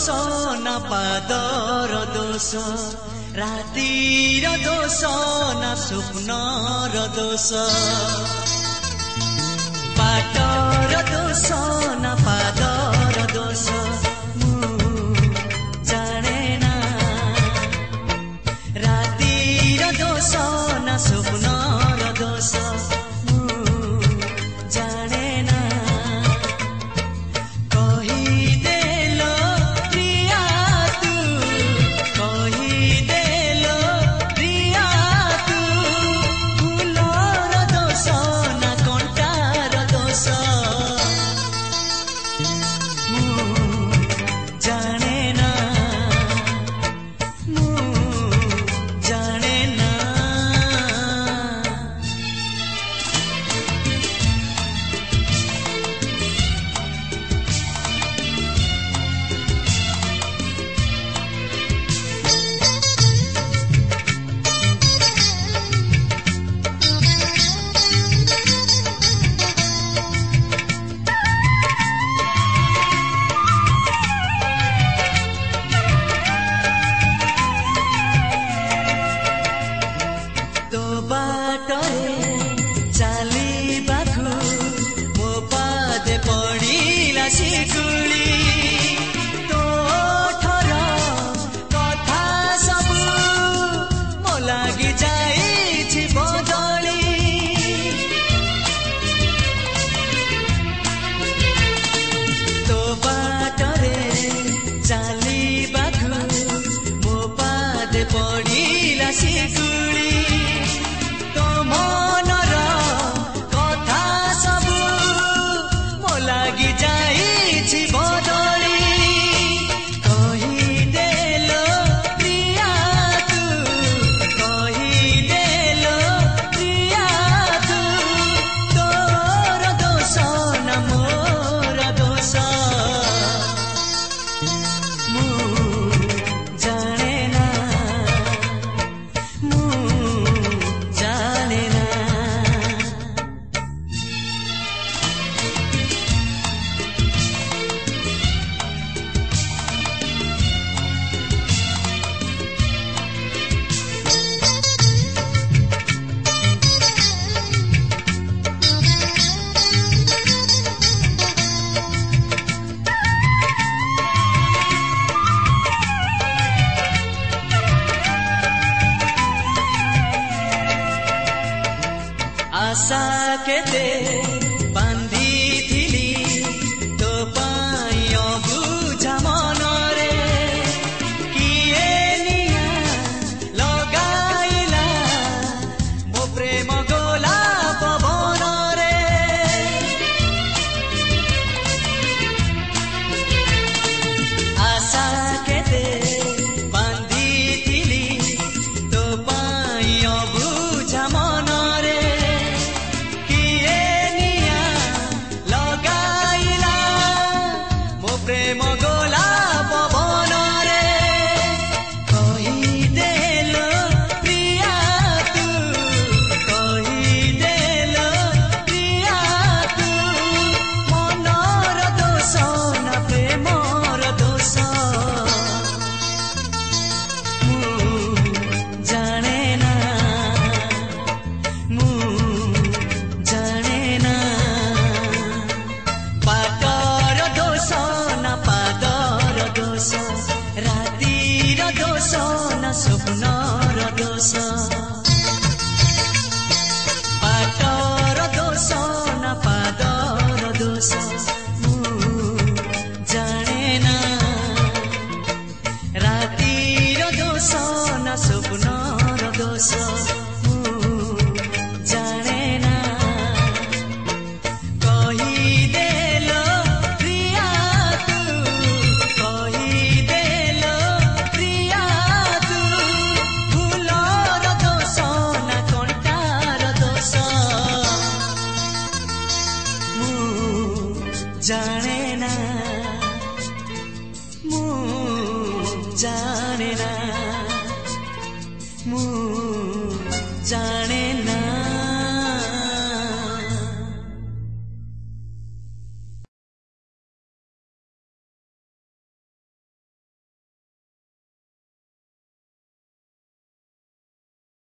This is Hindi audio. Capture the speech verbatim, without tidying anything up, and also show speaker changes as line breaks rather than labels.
ना पादर दोष रातिर दोष ना स्वप्नर दोष बाटर दोष ना पादर दोष जाने ना रातिर दोष ना स्वप्नर दोष जाने ना आशा केते बांधी थिली तो पाई बुझा मनरे किए निया लगाइला मो प्रेम गोला पवन रे आशा केते बांधी थिली तो पाई बुझा मनरे प्रेम गोला पवन रे कही देलो प्रिया तू कही देलो प्रिया तू मनर दोष ना प्रेमर दोष मु जाने ना मु जाने ना बाटर दोष रातिर दोष ना स्वप्नर दोष बाटर दोष ना पादर दोष जाने ना रातिर दोष ना स्वप्नर दोष जाने ना कही देलो प्रिया तू कही देलो प्रिया तू फूलर दोष ना कंटार दोष मु जाने